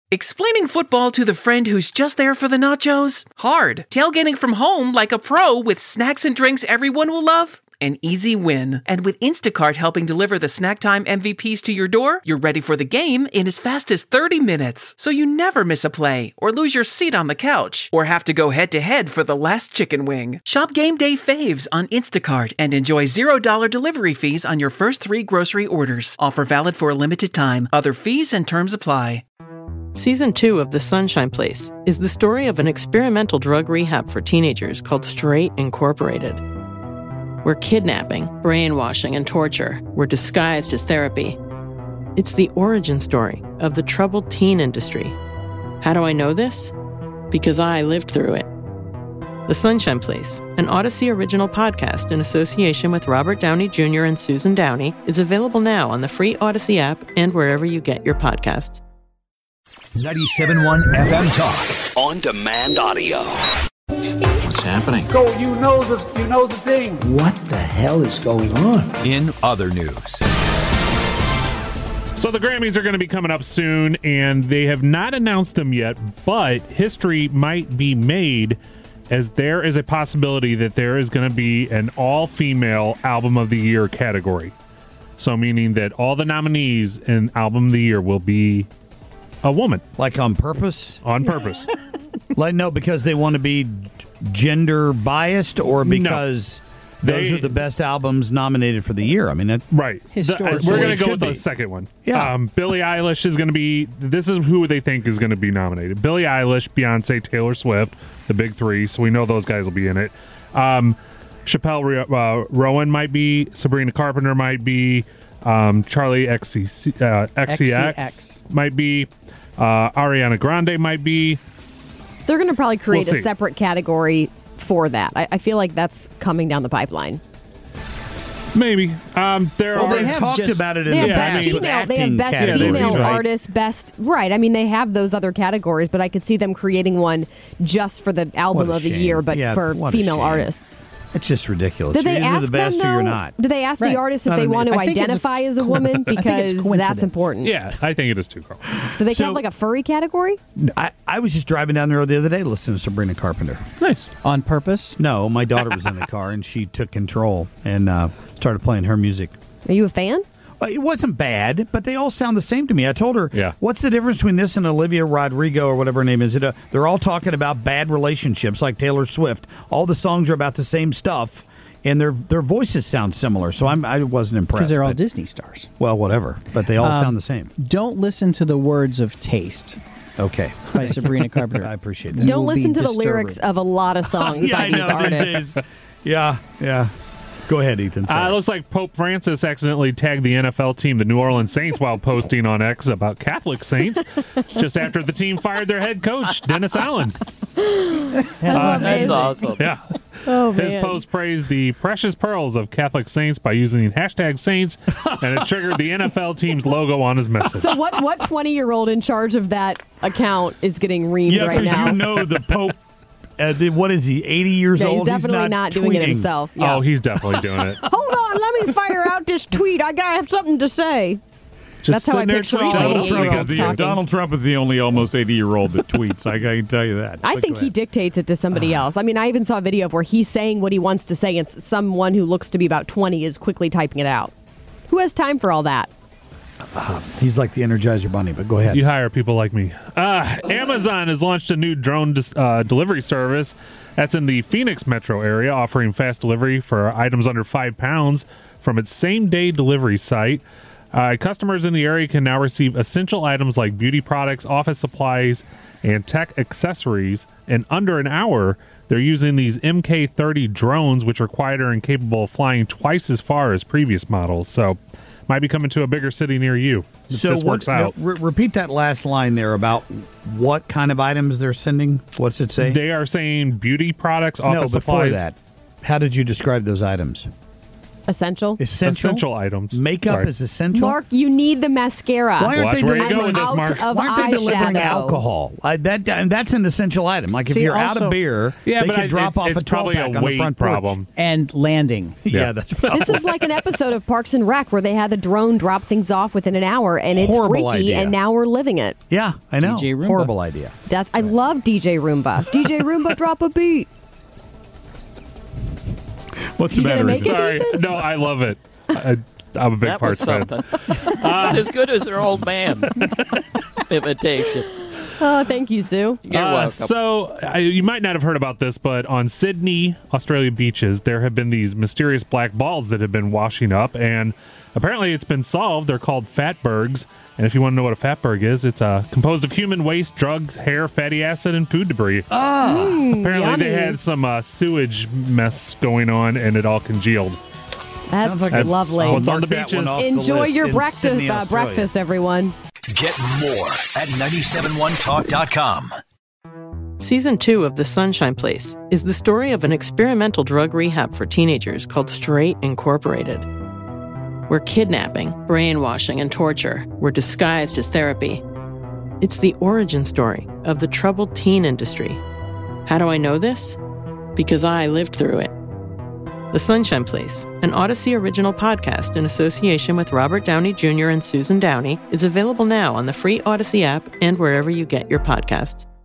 Explaining football to the friend who's just there for the nachos? Hard. Tailgating from home like a pro with snacks and drinks everyone will love? An easy win. And with Instacart helping deliver the snack time MVPs to your door, you're ready for the game in as fast as 30 minutes. So you never miss a play, or lose your seat on the couch, or have to go head-to-head for the last chicken wing. Shop Game Day Faves on Instacart and enjoy $0 delivery fees on your first 3 grocery orders. Offer valid for a limited time. Other fees and terms apply. Season 2 of The Sunshine Place is the story of an experimental drug rehab for teenagers called Straight Incorporated, where kidnapping, brainwashing, and torture were disguised as therapy. It's the origin story of the troubled teen industry. How do I know this? Because I lived through it. The Sunshine Place, an Odyssey original podcast in association with Robert Downey Jr. and Susan Downey, is available now on the free Odyssey app and wherever you get your podcasts. 97.1 FM Talk. On demand audio. What's happening? Go, you know the thing. What the hell is going on? In other news. So the Grammys are going to be coming up soon, and they have not announced them yet, but history might be made as there is a possibility that there is going to be an all-female Album of the Year category. So meaning that all the nominees in Album of the Year will be a woman. Like on purpose? On purpose. Like, no, because they want to be gender biased, or because those are the best albums nominated for the year? I mean, that, right. Historically, we're going to go with the second one. Yeah. Billie Eilish is going to be, this is who they think is going to be nominated. Billie Eilish, Beyonce, Taylor Swift, the big three. So we know those guys will be in it. Chappelle Rowan might be, Sabrina Carpenter might be, Charlie XCX might be, Ariana Grande might be. They're going to probably create a separate category for that. I feel like that's coming down the pipeline. Maybe. they have talked about it in the past. They have best female artist, best. Right. I mean, they have those other categories, but I could see them creating one just for the album of the year, but for female artists. It's just ridiculous. Did they you're either the best or you're not. Do they ask the artist if they want to identify as a woman? Because that's important. Yeah, I think it is too, Carl. Do they have like a furry category? I was just driving down the road the other day listening to Sabrina Carpenter. Nice. On purpose? No, my daughter was in the car and she took control and started playing her music. Are you a fan? It wasn't bad, but they all sound the same to me. I told her, what's the difference between this and Olivia Rodrigo or whatever her name is? They're all talking about bad relationships like Taylor Swift. All the songs are about the same stuff. And their voices sound similar, so I wasn't impressed. Because they're all Disney stars. Well, whatever, but they all sound the same. Don't listen to the words of Taste. Okay. By Sabrina Carpenter. I appreciate that. Don't listen to the lyrics of a lot of songs by these artists. Yeah. Go ahead, Ethan. It looks like Pope Francis accidentally tagged the NFL team, the New Orleans Saints, while posting on X about Catholic saints just after the team fired their head coach, Dennis Allen. That's awesome. Yeah. Oh, His man. post praised the precious pearls of Catholic saints by using #Saints, and it triggered the NFL team's logo on his message. So what 20-year-old in charge of that account is getting reamed right now? Yeah, because the Pope... what is he, 80 years old? He's definitely not doing it himself. Yeah. Oh, he's definitely doing it. Hold on, let me fire out this tweet. I gotta have something to say. That's how I picture all 80-year-olds talking. Donald Trump is the only almost 80-year-old that tweets. I can tell you that. I think he dictates it to somebody else. I mean, I even saw a video of where he's saying what he wants to say, and someone who looks to be about 20 is quickly typing it out. Who has time for all that? He's like the Energizer Bunny, but go ahead. You hire people like me. Amazon has launched a new drone delivery service that's in the Phoenix metro area, offering fast delivery for items under 5 pounds from its same-day delivery site. Customers in the area can now receive essential items like beauty products, office supplies, and tech accessories in under an hour. They're using these MK30 drones, which are quieter and capable of flying twice as far as previous models. So might be coming to a bigger city near you. So this works out. Repeat that last line there about what kind of items they're sending. What's it say? They are saying beauty products, office supplies. Before that, how did you describe those items? Essential items. Makeup is essential. Mark, you need the mascara. Why aren't they delivering eyeshadow. alcohol? That's an essential item. Like if you're out of beer, they could drop off a 12-pack on the front problem. And landing. Yeah, that's probably. This is like an episode of Parks and Rec where they had the drone drop things off within an hour, and it's Horrible freaky, idea. and now we're living it. Yeah, I know. DJ Roomba. Horrible idea. I love DJ Roomba. DJ Roomba, drop a beat. What's the matter? Sorry. No, I love it. I'm a big Parks fan. It's as good as their old man imitation. Oh, thank you, Sue. You're welcome. So, you might not have heard about this, but on Sydney, Australia beaches, there have been these mysterious black balls that have been washing up, and apparently it's been solved. They're called fatbergs, and if you want to know what a fatberg is, it's composed of human waste, drugs, hair, fatty acid, and food debris. Apparently yummy. they had some sewage mess going on, and it all congealed. That's like lovely. What's on the beaches? Enjoy your breakfast, everyone. Get more at 971talk.com. Season 2 of The Sunshine Place is the story of an experimental drug rehab for teenagers called Straight Incorporated, where kidnapping, brainwashing, and torture were disguised as therapy. It's the origin story of the troubled teen industry. How do I know this? Because I lived through it. The Sunshine Place, an Odyssey original podcast in association with Robert Downey Jr. and Susan Downey, is available now on the free Odyssey app and wherever you get your podcasts.